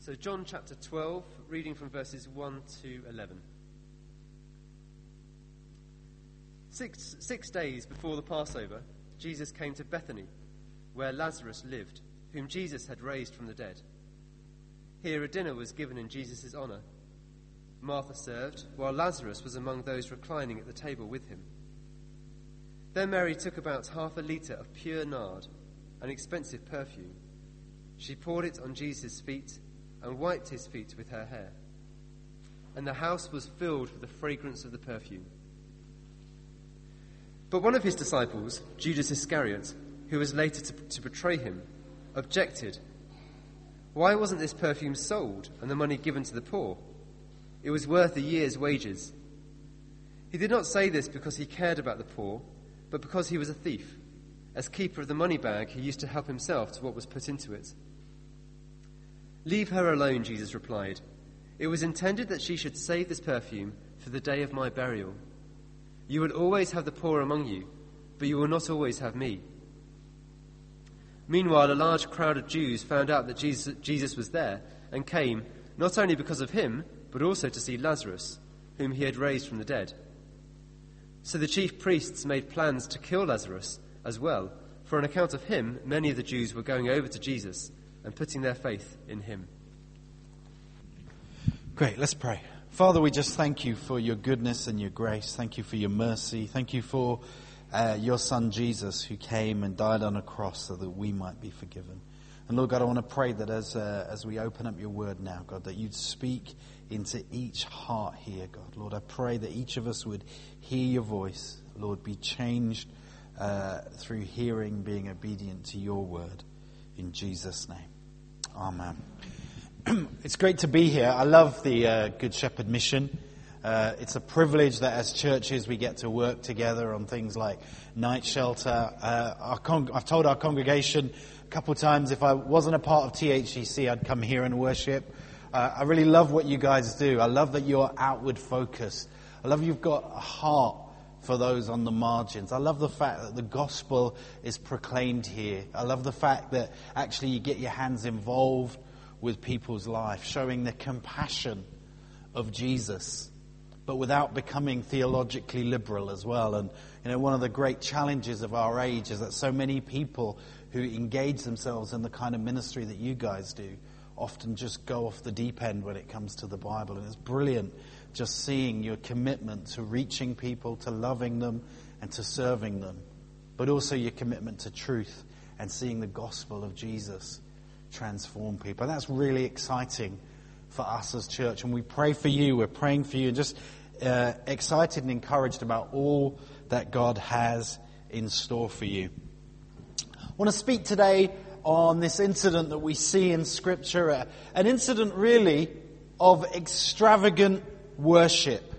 So John chapter 12, reading from verses 1 to 11. Six days before the Passover, Jesus came to Bethany, where Lazarus lived, whom Jesus had raised from the dead. Here a dinner was given in Jesus' honour. Martha served, while Lazarus was among those reclining at the table with him. Then Mary took about 1/2 litre of pure nard, an expensive perfume. She poured it on Jesus' feet and wiped his feet with her hair. And the house was filled with the fragrance of the perfume. But one of his disciples, Judas Iscariot, who was later to betray him, objected. Why wasn't this perfume sold and the money given to the poor? It was worth a year's wages. He did not say this because he cared about the poor, but because he was a thief. As keeper of the money bag, he used to help himself to what was put into it. Leave her alone, Jesus replied. It was intended that she should save this perfume for the day of my burial. You will always have the poor among you, but you will not always have me. Meanwhile, a large crowd of Jews found out that Jesus was there and came, not only because of him, but also to see Lazarus, whom he had raised from the dead. So the chief priests made plans to kill Lazarus as well, for on account of him, many of the Jews were going over to Jesus and putting their faith in him. Great, let's pray. Father, we just thank you for your goodness and your grace. Thank you for your mercy. Thank you for your son Jesus, who came and died on a cross so that we might be forgiven. And Lord God, I want to pray that as we open up your word now, God, that you'd speak into each heart here, God. Lord, I pray that each of us would hear your voice. Lord, be changed through hearing, being obedient to your word. In Jesus' name. Amen. It's great to be here. I love the Good Shepherd mission. It's a privilege that as churches we get to work together on things like night shelter. I've told our congregation a couple of times if I wasn't a part of THCC, I'd come here and worship. I really love what you guys do. I love that you're outward focused. I love you've got a heart for those on the margins. I love the fact that the gospel is proclaimed here. I love the fact that actually you get your hands involved with people's life, showing the compassion of Jesus, but without becoming theologically liberal as well. And one of the great challenges of our age is that so many people who engage themselves in the kind of ministry that you guys do often just go off the deep end when it comes to the Bible. And it's brilliant just seeing your commitment to reaching people, to loving them and to serving them, but also your commitment to truth and seeing the gospel of Jesus transform people. And that's really exciting for us as church. And we pray for you, we're praying for you, and just excited and encouraged about all that God has in store for you. I want to speak today on this incident that we see in Scripture, an incident really of extravagant worship.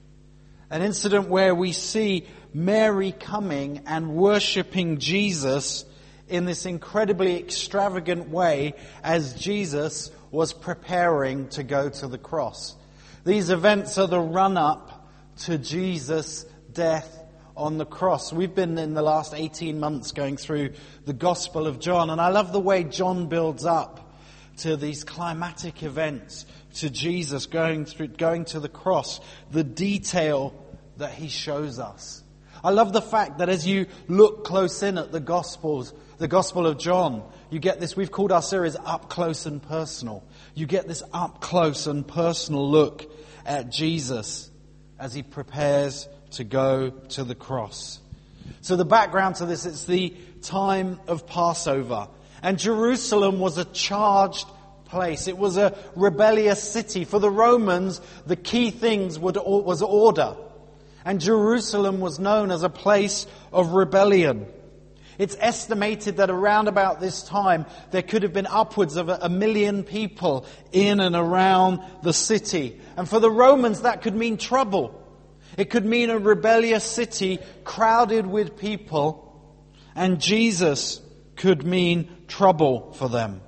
An incident where we see Mary coming and worshipping Jesus in this incredibly extravagant way as Jesus was preparing to go to the cross. These events are the run-up to Jesus' death on the cross. We've been in the last 18 months going through the Gospel of John, and I love the way John builds up to these climatic events, to Jesus going to the cross, the detail that he shows us. I love the fact that as you look close in at the Gospels, the Gospel of John, you get this, we've called our series Up Close and Personal. You get this up close and personal look at Jesus as he prepares to go to the cross. So the background to this, it's the time of Passover. And Jerusalem was a charged place. It was a rebellious city. For the Romans, the key things was order. And Jerusalem was known as a place of rebellion. It's estimated that around about this time, there could have been upwards of 1 million people in and around the city. And for the Romans, that could mean trouble. It could mean a rebellious city crowded with people, and Jesus could mean trouble for them.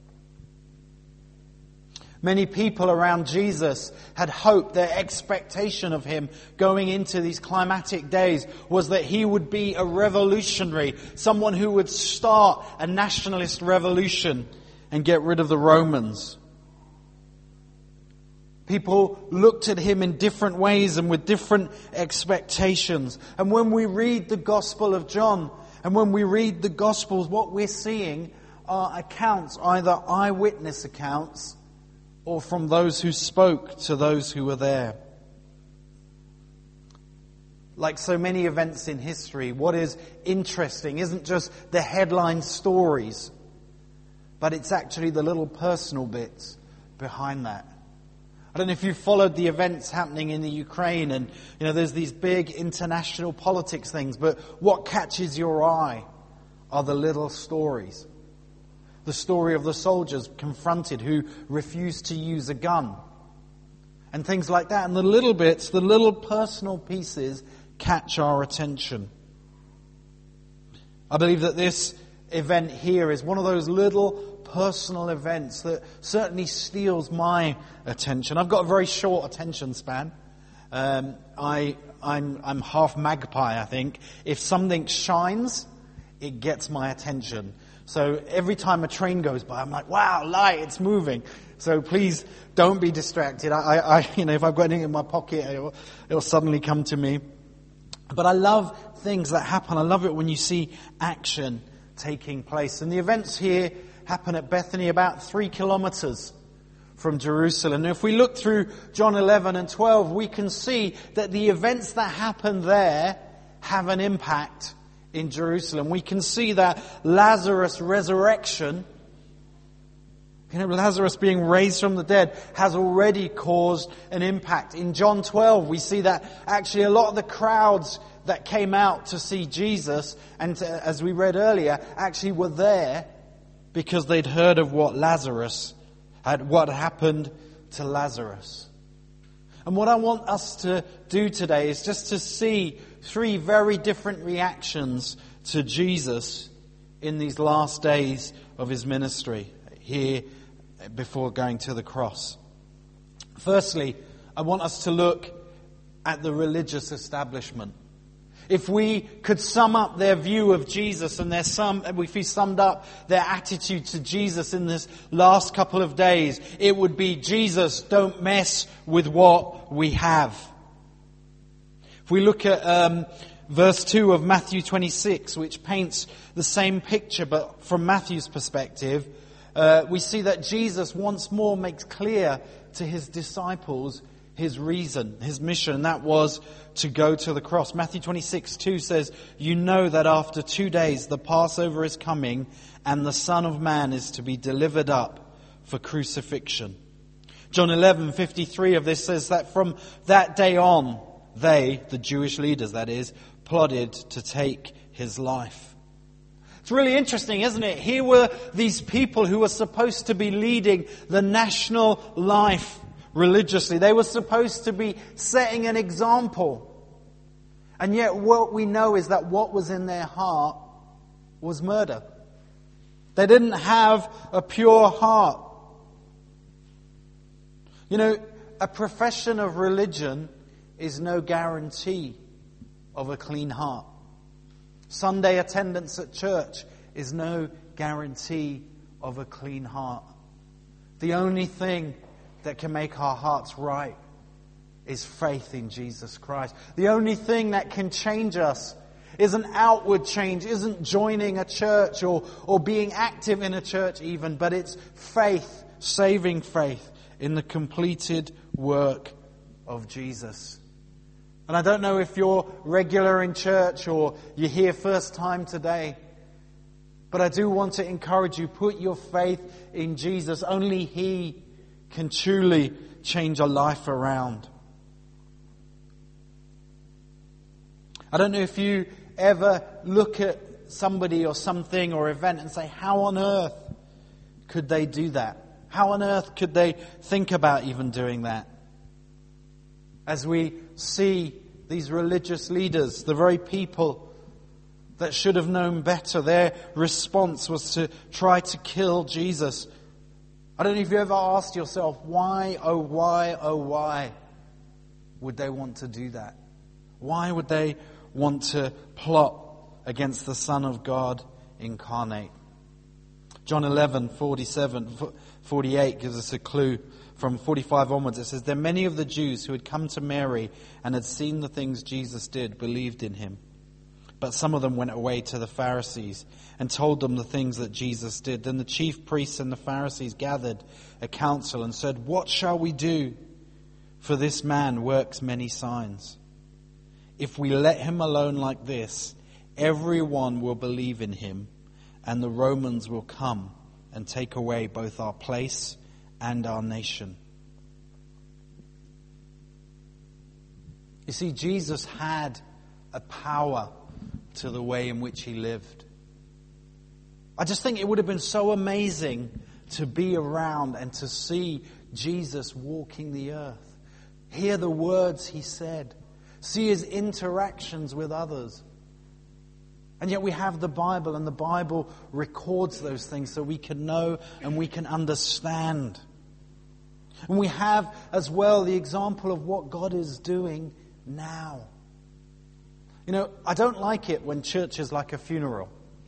Many people around Jesus had hoped, their expectation of him going into these climatic days was that he would be a revolutionary, someone who would start a nationalist revolution and get rid of the Romans. People looked at him in different ways and with different expectations. And when we read the Gospel of John, and when we read the Gospels, what we're seeing are accounts, either eyewitness accounts or from those who spoke to those who were there. Like so many events in history, what is interesting isn't just the headline stories, but it's actually the little personal bits behind that. I don't know if you've followed the events happening in the Ukraine, and there's these big international politics things, but what catches your eye are the little stories. The story of the soldiers confronted who refused to use a gun. And things like that. And the little bits, the little personal pieces catch our attention. I believe that this event here is one of those little personal events that certainly steals my attention. I've got a very short attention span. I'm half magpie, I think. If something shines, it gets my attention. So every time a train goes by, I'm like, wow, light, it's moving. So please don't be distracted. If I've got anything in my pocket, it'll suddenly come to me. But I love things that happen. I love it when you see action taking place. And the events here happen at Bethany, about 3 kilometers from Jerusalem. And if we look through John 11 and 12, we can see that the events that happen there have an impact in Jerusalem. We can see that Lazarus' resurrection, Lazarus being raised from the dead, has already caused an impact. In John 12, we see that actually a lot of the crowds that came out to see Jesus, and as we read earlier, actually were there because they'd heard of what happened to Lazarus. And what I want us to do today is just to see 3 very different reactions to Jesus in these last days of his ministry here before going to the cross. Firstly, I want us to look at the religious establishment. If we could sum up their view of Jesus and if we summed up their attitude to Jesus in this last couple of days, it would be, Jesus, don't mess with what we have. If we look at verse 2 of Matthew 26, which paints the same picture but from Matthew's perspective, we see that Jesus once more makes clear to his disciples his reason, his mission, and that was to go to the cross. Matthew 26:2 says, "You know that after 2 days the Passover is coming, and the Son of Man is to be delivered up for crucifixion." John 11:53 of this says that from that day on, they, the Jewish leaders that is, plotted to take his life. It's really interesting, isn't it? Here were these people who were supposed to be leading the national life religiously. They were supposed to be setting an example. And yet what we know is that what was in their heart was murder. They didn't have a pure heart. A profession of religion is no guarantee of a clean heart. Sunday attendance at church is no guarantee of a clean heart. The only thing that can make our hearts right is faith in Jesus Christ. The only thing that can change us is an outward change, isn't joining a church or being active in a church even, but it's faith, saving faith in the completed work of Jesus. And I don't know if you're regular in church or you're here first time today, but I do want to encourage you, put your faith in Jesus. Only He can truly change a life around. I don't know if you ever look at somebody or something or event and say, how on earth could they do that? How on earth could they think about even doing that? As we see these religious leaders, the very people that should have known better, their response was to try to kill Jesus. I don't know if you ever asked yourself, why would they want to do that? Why would they want to plot against the Son of God incarnate? John 11:48 gives us a clue. From 45 onwards, it says, "Then many of the Jews who had come to Mary and had seen the things Jesus did believed in him. But some of them went away to the Pharisees and told them the things that Jesus did. Then the chief priests and the Pharisees gathered a council and said, 'What shall we do? For this man works many signs. If we let him alone like this, everyone will believe in him, and the Romans will come and take away both our place and our nation.'" You see, Jesus had a power to the way in which he lived. I just think it would have been so amazing to be around and to see Jesus walking the earth, hear the words he said, see his interactions with others. And yet we have the Bible, and the Bible records those things so we can know and we can understand. And we have as well the example of what God is doing now. You know, I don't like it when church is like a funeral.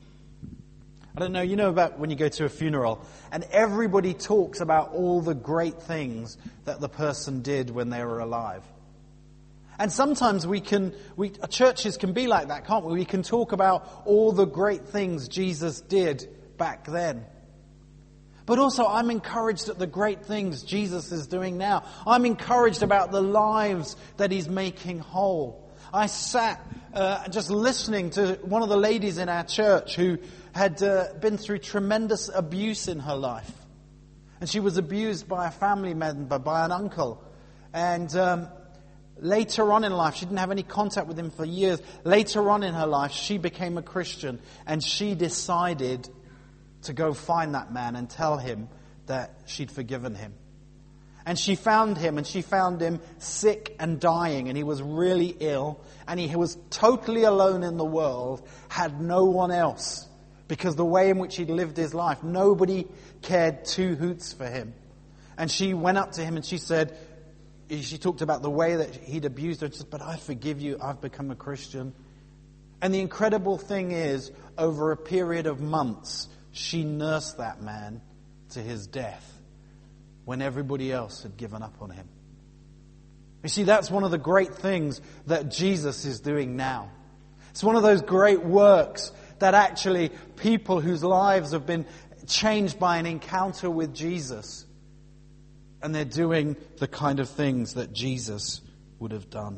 I don't know, you know about when you go to a funeral and everybody talks about all the great things that the person did when they were alive. And sometimes churches can be like that, can't we? We can talk about all the great things Jesus did back then. But also I'm encouraged at the great things Jesus is doing now. I'm encouraged about the lives that he's making whole. I sat just listening to one of the ladies in our church who had been through tremendous abuse in her life. And she was abused by a family member, by an uncle. And later on in life, she didn't have any contact with him for years. Later on in her life, she became a Christian. And she decided to go find that man and tell him that she'd forgiven him. And she found him, and she found him sick and dying, and he was really ill, and he was totally alone in the world, had no one else, because the way in which he'd lived his life, nobody cared two hoots for him. And she went up to him and she said, she talked about the way that he'd abused her, and she said, "But I forgive you, I've become a Christian." And the incredible thing is, over a period of months, she nursed that man to his death when everybody else had given up on him. You see, that's one of the great things that Jesus is doing now. It's one of those great works that actually people whose lives have been changed by an encounter with Jesus, and they're doing the kind of things that Jesus would have done.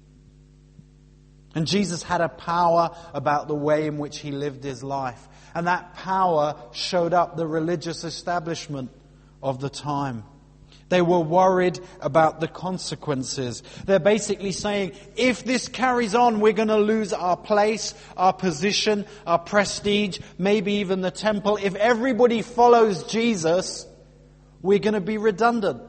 And Jesus had a power about the way in which he lived his life. And that power showed up the religious establishment of the time. They were worried about the consequences. They're basically saying, if this carries on, we're going to lose our place, our position, our prestige, maybe even the temple. If everybody follows Jesus, we're going to be redundant.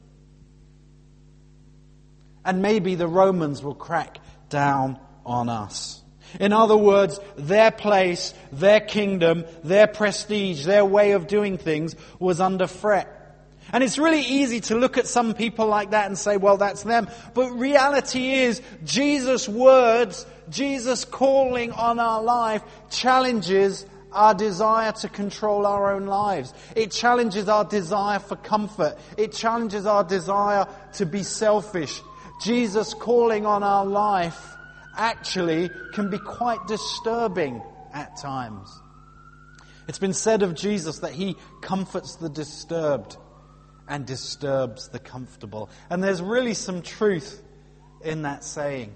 And maybe the Romans will crack down on us. In other words, their place, their kingdom, their prestige, their way of doing things was under threat. And it's really easy to look at some people like that and say, well, that's them. But reality is, Jesus' words, Jesus' calling on our life challenges our desire to control our own lives. It challenges our desire for comfort. It challenges our desire to be selfish. Jesus' calling on our life actually can be quite disturbing at times. It's been said of Jesus that he comforts the disturbed and disturbs the comfortable. And there's really some truth in that saying.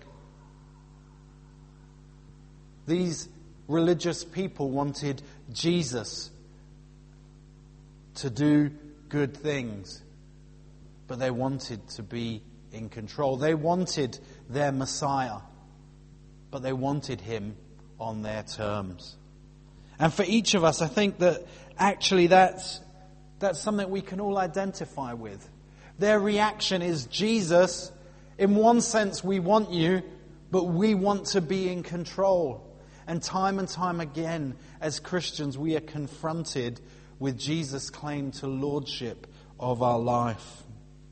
These religious people wanted Jesus to do good things, but they wanted to be in control. They wanted their Messiah, but they wanted him on their terms. And for each of us, I think that actually that's something we can all identify with. Their reaction is, Jesus, in one sense we want you, but we want to be in control. And time again, as Christians, we are confronted with Jesus' claim to lordship of our life.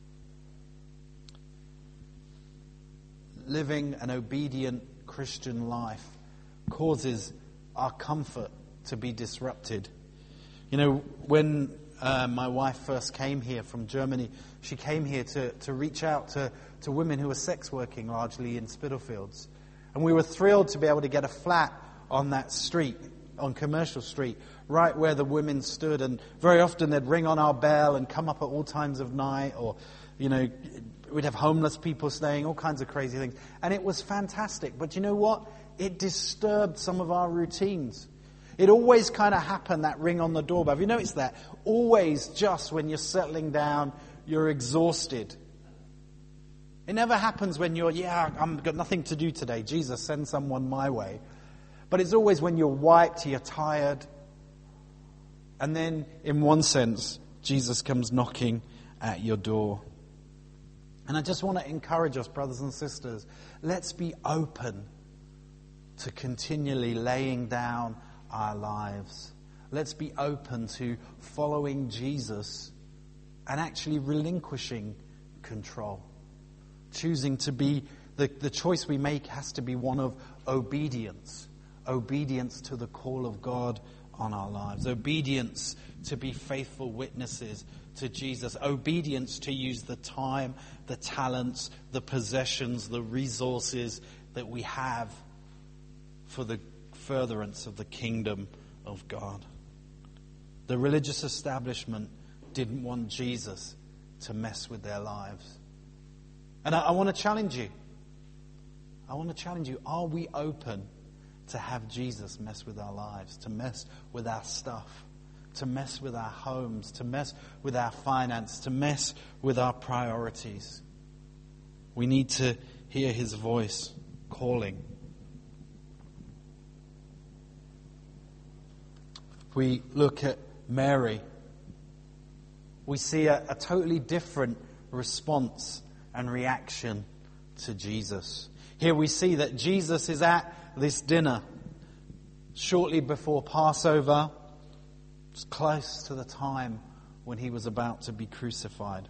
Living an obedient Christian life causes our comfort to be disrupted. You know, when my wife first came here from Germany, she came here to reach out to women who were sex working largely in Spitalfields. And we were thrilled to be able to get a flat on that street, on Commercial Street, right where the women stood. And very often they'd ring on our bell and come up at all times of night, or, you know, we'd have homeless people staying, all kinds of crazy things. And it was fantastic. But you know what? It disturbed some of our routines. It always kind of happened, that ring on the doorbell. Have you noticed that? Always just when you're settling down, you're exhausted. It never happens when you're, I've got nothing to do today. Jesus, send someone my way. But it's always when you're wiped, you're tired. And then, in one sense, Jesus comes knocking at your door. And I just want to encourage us, brothers and sisters, let's be open to continually laying down our lives. Let's be open to following Jesus and actually relinquishing control. Choosing to be, the choice we make has to be one of obedience. Obedience to the call of God on our lives. Obedience to be faithful witnesses to Jesus. Obedience to use the time, the talents, the possessions, the resources that we have for the furtherance of the kingdom of God. The religious establishment didn't want Jesus to mess with their lives. And I want to challenge you. Are we open to have Jesus mess with our lives, to mess with our stuff, to mess with our homes, to mess with our finance, to mess with our priorities? We need to hear his voice calling. If we look at Mary, we see a totally different response and reaction to Jesus. Here we see that Jesus is at this dinner shortly before Passover. It's close to the time when he was about to be crucified.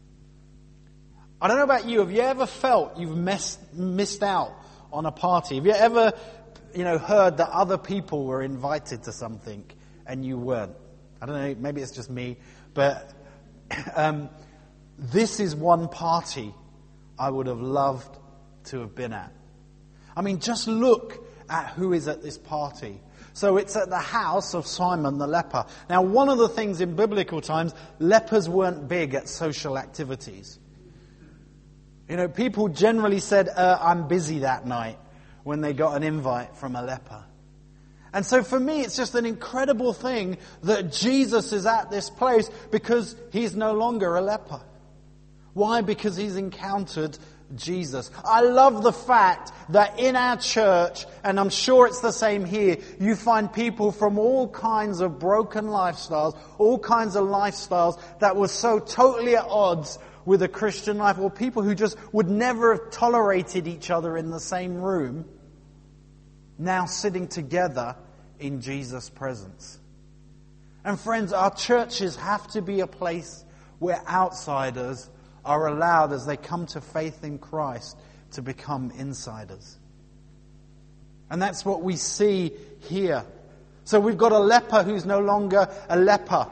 I don't know about you, have you ever felt you've missed out on a party? Have you ever, heard that other people were invited to something and you weren't? I don't know, maybe it's just me, but this is one party I would have loved to have been at. I mean, just look at who is at this party. So it's at the house of Simon the leper. Now, one of the things in biblical times, lepers weren't big at social activities. People generally said, I'm busy that night, when they got an invite from a leper. And so for me, it's just an incredible thing that Jesus is at this place because he's no longer a leper. Why? Because he's encountered Jesus. I love the fact that in our church, and I'm sure it's the same here, you find people from all kinds of broken lifestyles, all kinds of lifestyles that were so totally at odds with a Christian life, or people who just would never have tolerated each other in the same room, now sitting together in Jesus' presence. And friends, our churches have to be a place where outsiders are allowed, as they come to faith in Christ, to become insiders. And that's what we see here. So we've got a leper who's no longer a leper.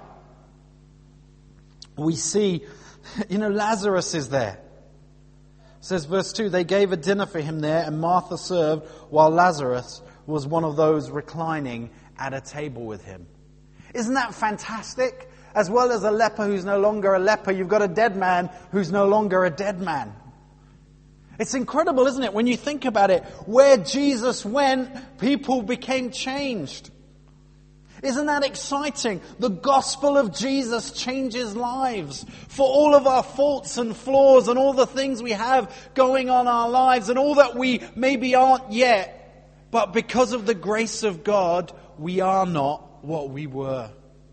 We see, Lazarus is there. It says verse 2, they gave a dinner for him there, and Martha served, while Lazarus was one of those reclining at a table with him. Isn't that fantastic? As well as a leper who's no longer a leper, you've got a dead man who's no longer a dead man. It's incredible, isn't it? When you think about it, where Jesus went, people became changed. Isn't that exciting? The gospel of Jesus changes lives. For all of our faults and flaws and all the things we have going on in our lives and all that we maybe aren't yet, but because of the grace of God, we are not what we were.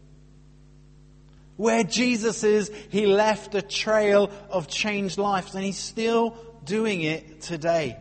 Where Jesus is, he left a trail of changed lives, and he's still doing it today.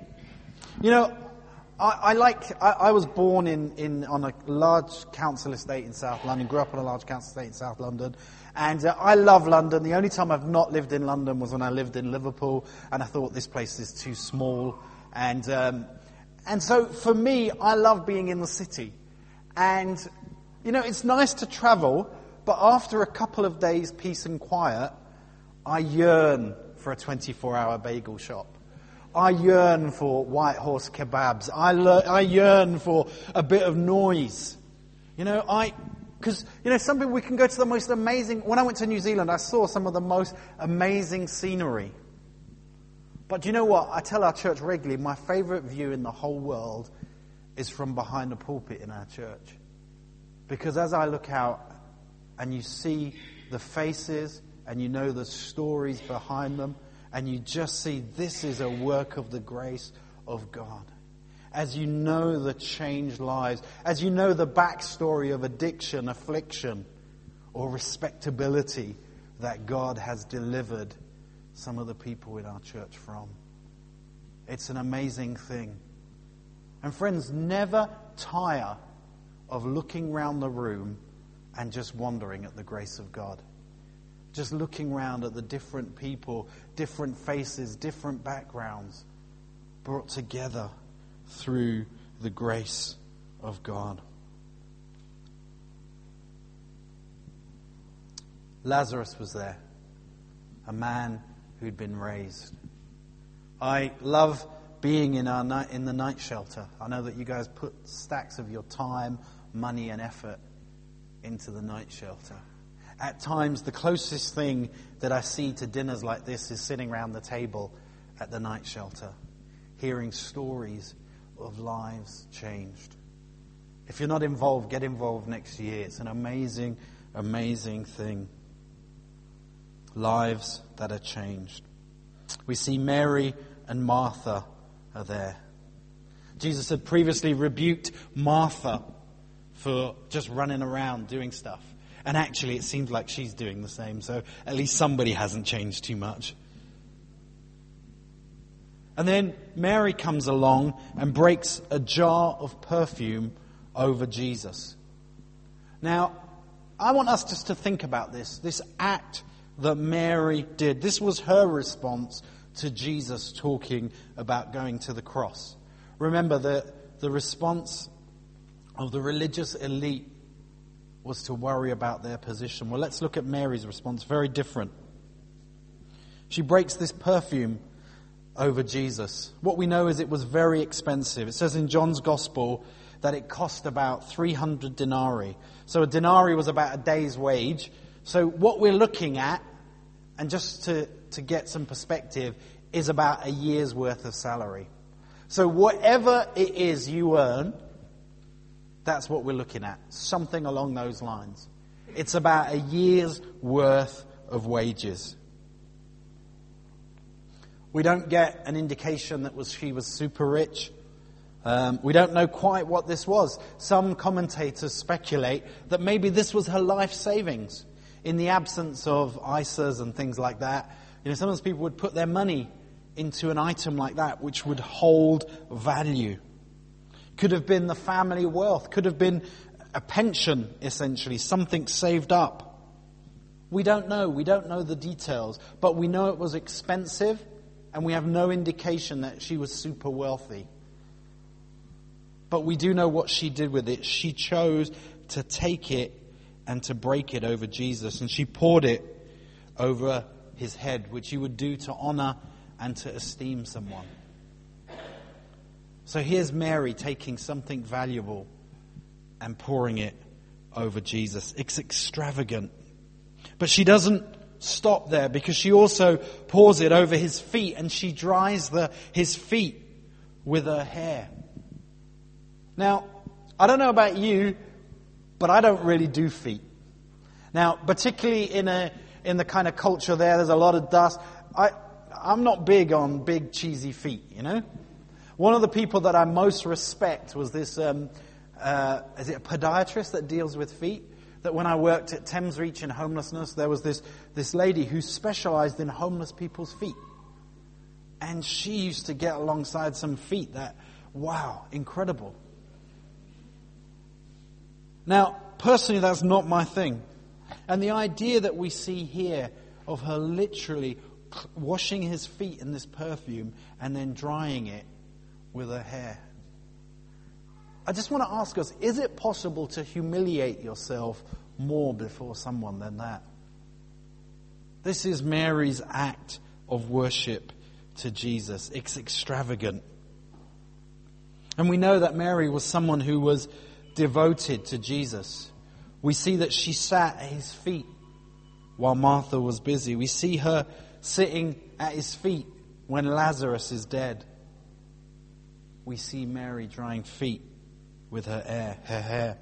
I was born on a large council estate in South London, grew up on a large council estate in South London, and I love London. The only time I've not lived in London was when I lived in Liverpool, and I thought this place is too small. And so for me, I love being in the city. And, it's nice to travel, But after a couple of days peace and quiet, I yearn for a 24-hour bagel shop. I yearn for White Horse kebabs. I yearn for a bit of noise. Because, some people, we can go to the most amazing... When I went to New Zealand, I saw some of the most amazing scenery. But do you know what? I tell our church regularly, my favourite view in the whole world is from behind the pulpit in our church. Because as I look out and you see the faces and you know the stories behind them, and you just see this is a work of the grace of God. As you know the changed lives, as you know the backstory of addiction, affliction, or respectability that God has delivered some of the people in our church from. It's an amazing thing. And friends, never tire of looking round the room and just wondering at the grace of God. Just looking around at the different people, different faces, different backgrounds, brought together through the grace of God. Lazarus was there, a man who'd been raised. I love being in the night shelter. I know that you guys put stacks of your time, money and effort into the night shelter. At times, the closest thing that I see to dinners like this is sitting around the table at the night shelter, hearing stories of lives changed. If you're not involved, get involved next year. It's an amazing, amazing thing. Lives that are changed. We see Mary and Martha are there. Jesus had previously rebuked Martha for just running around doing stuff. And actually, it seems like she's doing the same, so at least somebody hasn't changed too much. And then Mary comes along and breaks a jar of perfume over Jesus. Now, I want us just to think about this act that Mary did. This was her response to Jesus talking about going to the cross. Remember, the response of the religious elite was to worry about their position. Well, let's look at Mary's response. Very different. She breaks this perfume over Jesus. What we know is it was very expensive. It says in John's Gospel that it cost about 300 denarii. So a denarii was about a day's wage. So what we're looking at, and just to get some perspective, is about a year's worth of salary. So whatever it is you earn, that's what we're looking at. Something along those lines. It's about a year's worth of wages. We don't get an indication that she was super rich. We don't know quite what this was. Some commentators speculate that maybe this was her life savings. In the absence of ISAs and things like that, sometimes people would put their money into an item like that, which would hold value. Could have been the family wealth. Could have been a pension, essentially, something saved up. We don't know. We don't know the details. But we know it was expensive, and we have no indication that she was super wealthy. But we do know what she did with it. She chose to take it and to break it over Jesus. And she poured it over his head, which you would do to honor and to esteem someone. So here's Mary taking something valuable and pouring it over Jesus. It's extravagant. But she doesn't stop there, because she also pours it over his feet, and she dries his feet with her hair. Now, I don't know about you, but I don't really do feet. Now, particularly in the kind of culture there's a lot of dust. I'm not big on big cheesy feet, One of the people that I most respect was this, is it a podiatrist that deals with feet? That when I worked at Thames Reach in homelessness, there was this lady who specialized in homeless people's feet. And she used to get alongside some feet that, wow, incredible. Now, personally, that's not my thing. And the idea that we see here of her literally washing his feet in this perfume and then drying it with her hair. I just want to ask us, is it possible to humiliate yourself more before someone than that. This is Mary's act of worship to Jesus. It's extravagant. And we know that Mary was someone who was devoted to Jesus. We see that she sat at his feet while Martha was busy. We see her sitting at his feet when Lazarus is dead. We see Mary drying feet with her hair.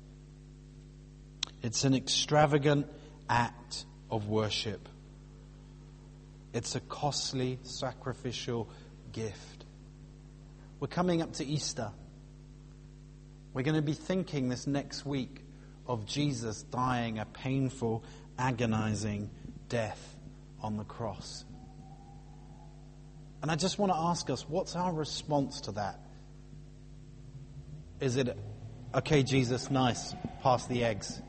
It's an extravagant act of worship. It's a costly, sacrificial gift. We're coming up to Easter. We're going to be thinking this next week of Jesus dying a painful, agonizing death on the cross. And I just want to ask us, what's our response to that? Is it, okay, Jesus, nice, pass the eggs?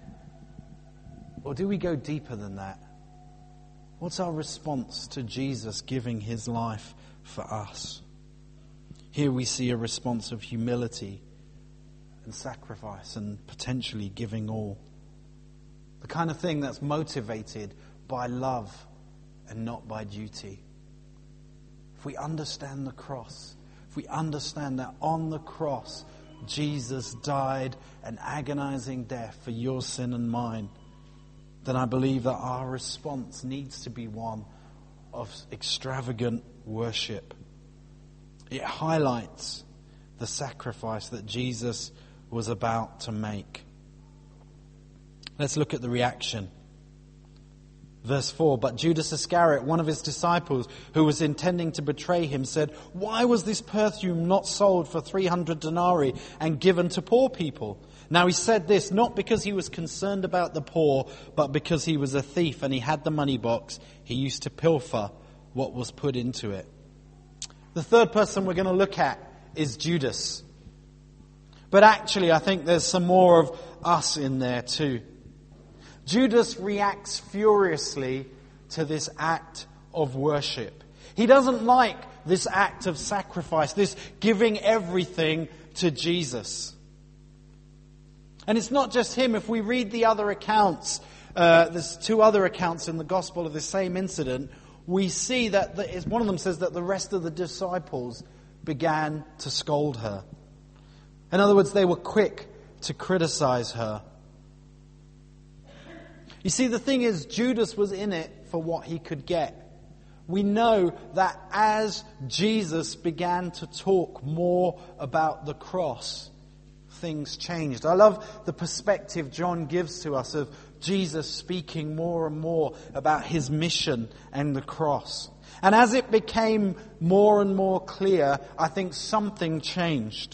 Or do we go deeper than that? What's our response to Jesus giving his life for us? Here we see a response of humility and sacrifice and potentially giving all. The kind of thing that's motivated by love and not by duty. If we understand the cross, if we understand that on the cross, Jesus died an agonizing death for your sin and mine, then I believe that our response needs to be one of extravagant worship. It highlights the sacrifice that Jesus was about to make. Let's look at the reaction. Verse 4, but Judas Iscariot, one of his disciples, who was intending to betray him, said, why was this perfume not sold for 300 denarii and given to poor people? Now he said this not because he was concerned about the poor, but because he was a thief and he had the money box. He used to pilfer what was put into it. The third person we're going to look at is Judas. But actually, I think there's some more of us in there too. Judas reacts furiously to this act of worship. He doesn't like this act of sacrifice, this giving everything to Jesus. And it's not just him. If we read the other accounts, there's two other accounts in the gospel of the same incident, we see that one of them says that the rest of the disciples began to scold her. In other words, they were quick to criticize her. You see, the thing is, Judas was in it for what he could get. We know that as Jesus began to talk more about the cross, things changed. I love the perspective John gives to us of Jesus speaking more and more about his mission and the cross. And as it became more and more clear, I think something changed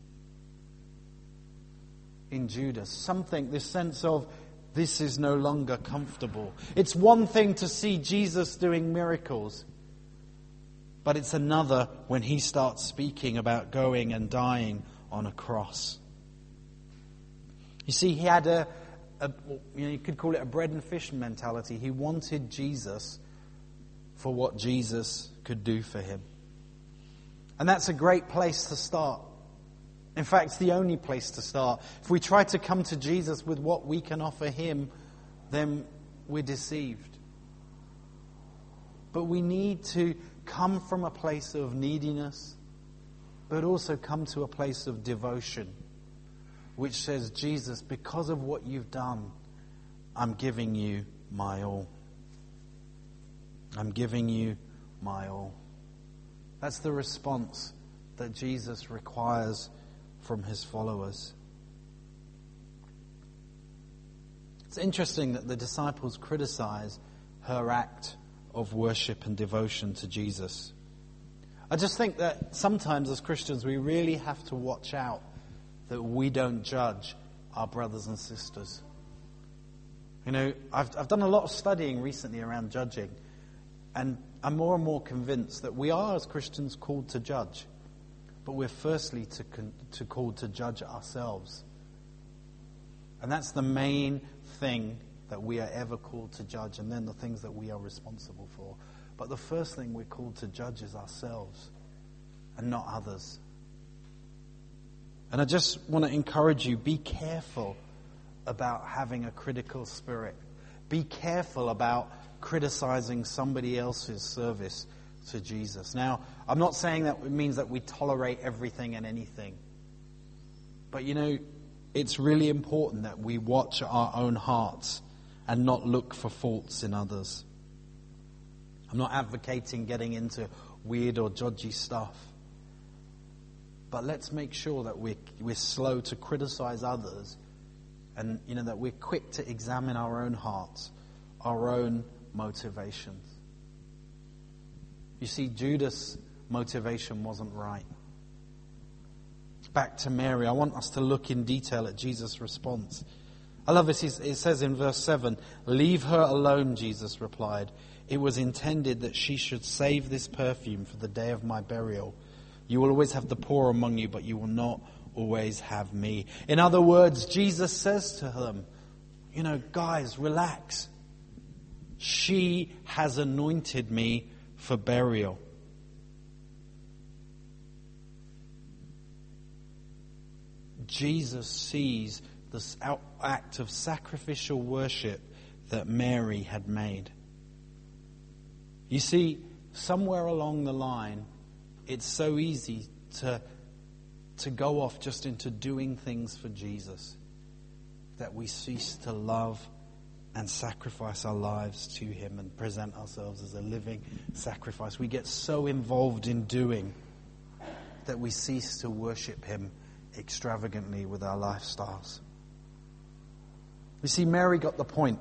in Judas. Something, this sense of, this is no longer comfortable. It's one thing to see Jesus doing miracles, but it's another when he starts speaking about going and dying on a cross. You see, he had you could call it a bread and fish mentality. He wanted Jesus for what Jesus could do for him. And that's a great place to start. In fact, it's the only place to start. If we try to come to Jesus with what we can offer him, then we're deceived. But we need to come from a place of neediness, but also come to a place of devotion, which says, Jesus, because of what you've done, I'm giving you my all. I'm giving you my all. That's the response that Jesus requires from his followers. It's interesting that the disciples criticize her act of worship and devotion to Jesus. I just think that sometimes as Christians we really have to watch out that we don't judge our brothers and sisters. You know, I've done a lot of studying recently around judging, and I'm more and more convinced that we are as Christians called to judge. But we're firstly called to judge ourselves. And that's the main thing that we are ever called to judge, and then the things that we are responsible for. But the first thing we're called to judge is ourselves and not others. And I just want to encourage you, be careful about having a critical spirit. Be careful about criticizing somebody else's service to Jesus. Now, I'm not saying that it means that we tolerate everything and anything. But it's really important that we watch our own hearts and not look for faults in others. I'm not advocating getting into weird or dodgy stuff. But let's make sure that we're slow to criticize others, and that we're quick to examine our own hearts, our own motivations. You see, Judas' motivation wasn't right. Back to Mary, I want us to look in detail at Jesus' response. I love this. It says in verse 7, "Leave her alone," Jesus replied. "It was intended that she should save this perfume for the day of my burial. You will always have the poor among you, but you will not always have me." In other words, Jesus says to them, guys, relax. She has anointed me for burial. Jesus sees this act of sacrificial worship that Mary had made. You see, somewhere along the line, it's so easy to go off just into doing things for Jesus that we cease to love and sacrifice our lives to Him and present ourselves as a living sacrifice. We get so involved in doing that we cease to worship Him extravagantly with our lifestyles. You see, Mary got the point.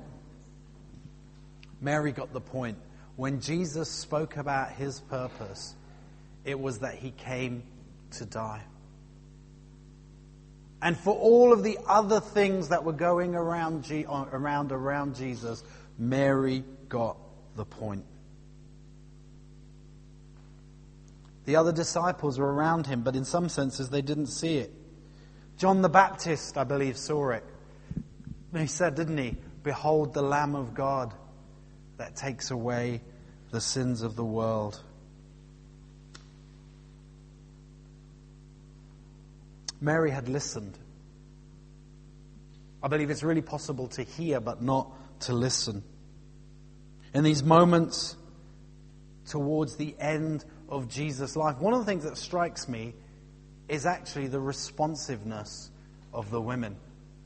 Mary got the point. When Jesus spoke about His purpose, it was that He came to die. And for all of the other things that were going around Jesus, Mary got the point. The other disciples were around Him, but in some senses they didn't see it. John the Baptist, I believe, saw it. He said, didn't he? "Behold the Lamb of God that takes away the sins of the world." Mary had listened. I believe it's really possible to hear but not to listen. In these moments towards the end of Jesus' life, one of the things that strikes me is actually the responsiveness of the women.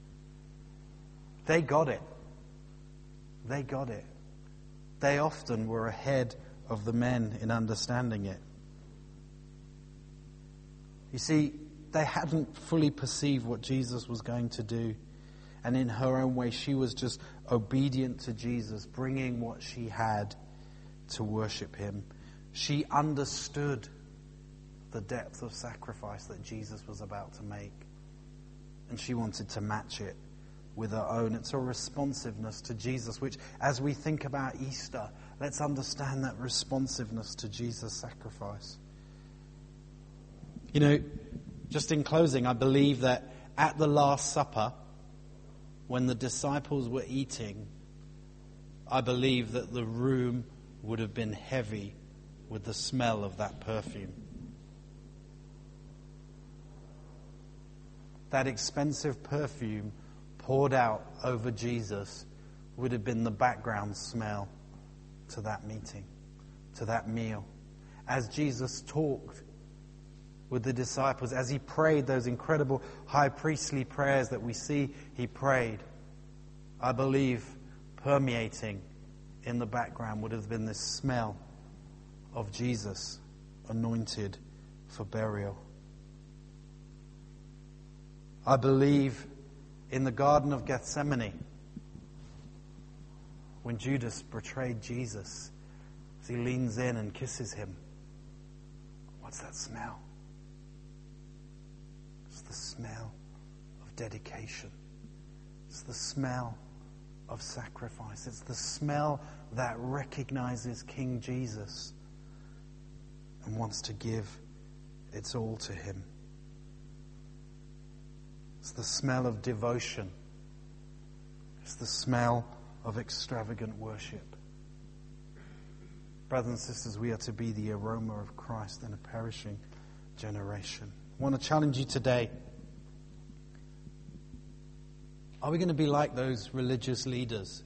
They got it. They got it. They often were ahead of the men in understanding it. You see, they hadn't fully perceived what Jesus was going to do. And in her own way, she was just obedient to Jesus, bringing what she had to worship Him. She understood the depth of sacrifice that Jesus was about to make. And she wanted to match it with her own. It's a responsiveness to Jesus, which, as we think about Easter, let's understand that responsiveness to Jesus' sacrifice. Just in closing, I believe that at the Last Supper, when the disciples were eating, I believe that the room would have been heavy with the smell of that perfume. That expensive perfume poured out over Jesus would have been the background smell to that meeting, to that meal. As Jesus talked with the disciples, as He prayed those incredible high priestly prayers that we see He prayed, I believe permeating in the background would have been this smell of Jesus anointed for burial. I believe in the Garden of Gethsemane, when Judas betrayed Jesus, as he leans in and kisses Him, what's that smell? It's the smell of dedication. It's the smell of sacrifice. It's the smell that recognizes King Jesus and wants to give its all to Him. It's the smell of devotion. It's the smell of extravagant worship. Brothers and sisters, we are to be the aroma of Christ in a perishing generation. I want to challenge you today. Are we going to be like those religious leaders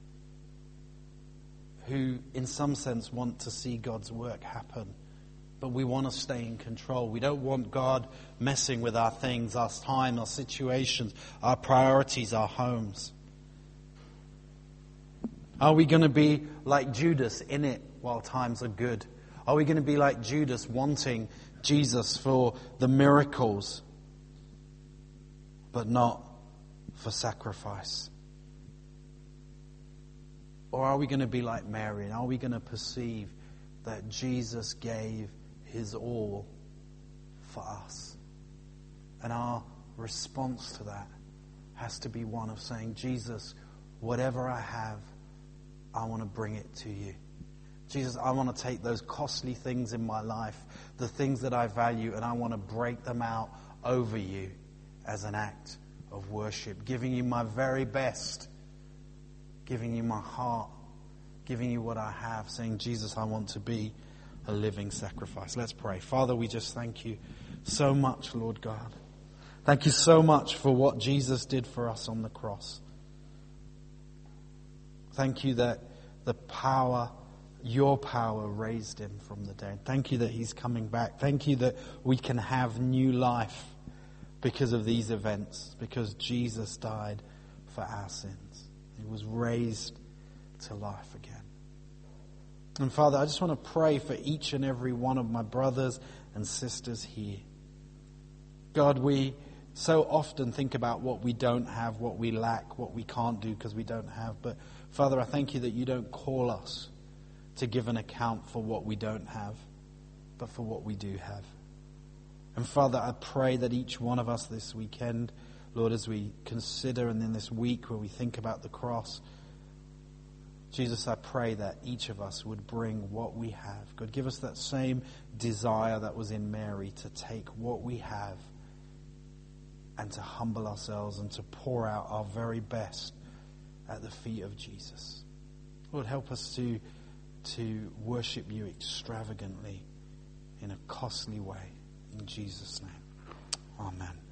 who, in some sense, want to see God's work happen, but we want to stay in control? We don't want God messing with our things, our time, our situations, our priorities, our homes. Are we going to be like Judas, in it while times are good? Are we going to be like Judas, wanting Jesus for the miracles, but not for sacrifice? Or are we going to be like Mary, and are we going to perceive that Jesus gave his all for us? And our response to that has to be one of saying, Jesus, whatever I have, I want to bring it to you. Jesus, I want to take those costly things in my life, the things that I value, and I want to break them out over you as an act of worship, giving you my very best, giving you my heart, giving you what I have, saying, Jesus, I want to be a living sacrifice. Let's pray. Father, we just thank you so much, Lord God. Thank you so much for what Jesus did for us on the cross. Thank you that the power, your power, raised him from the dead. Thank you that he's coming back. Thank you that we can have new life because of these events, because Jesus died for our sins. He was raised to life again. And Father, I just want to pray for each and every one of my brothers and sisters here. God, we so often think about what we don't have, what we lack, what we can't do because we don't have. But Father, I thank you that you don't call us to give an account for what we don't have, but for what we do have. And Father, I pray that each one of us this weekend, Lord, as we consider, and in this week where we think about the cross, Jesus, I pray that each of us would bring what we have. God, give us that same desire that was in Mary to take what we have and to humble ourselves and to pour out our very best at the feet of Jesus. Lord, help us to worship you extravagantly in a costly way. In Jesus' name, amen.